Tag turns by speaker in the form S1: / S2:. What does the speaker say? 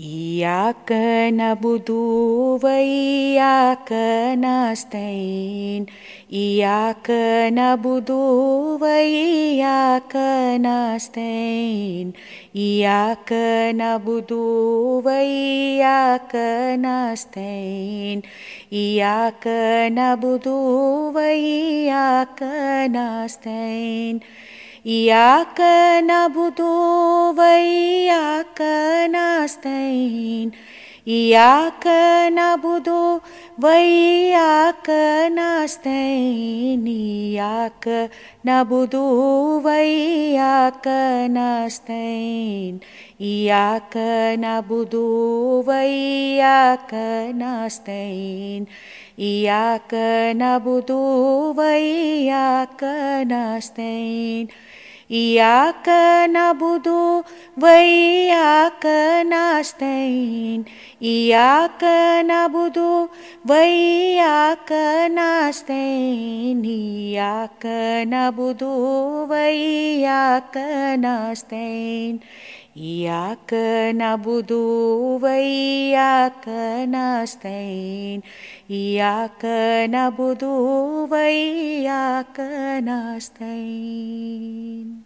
S1: Iyaka na'budu wa iyaka nasta'in. Iyaka na'budu wa iyaka nasta'in. Iyaka na'budu wa iyaka nasta'in. Iyaka na'budu wa iyaka nasta'in. Iyaka na'budu wa iyaka nasta'in. Iyaka na'budu wa iyaka nasta'in. Iyaka na'budu wa iyaka nasta'in. Iyaka na'budu wa iyaka nasta'in. Iyaka na'budu wa iyaka nasta'in. Iyaka na'budu wa iyaka nasta'in. Iyaka na'budu wa iyaka nasta'in. Iyaka na'budu wa iyaka nasta'in. Iyaka na'budu wa iyaka nasta'in. Iyaka na'budu wa iyaka nasta'in.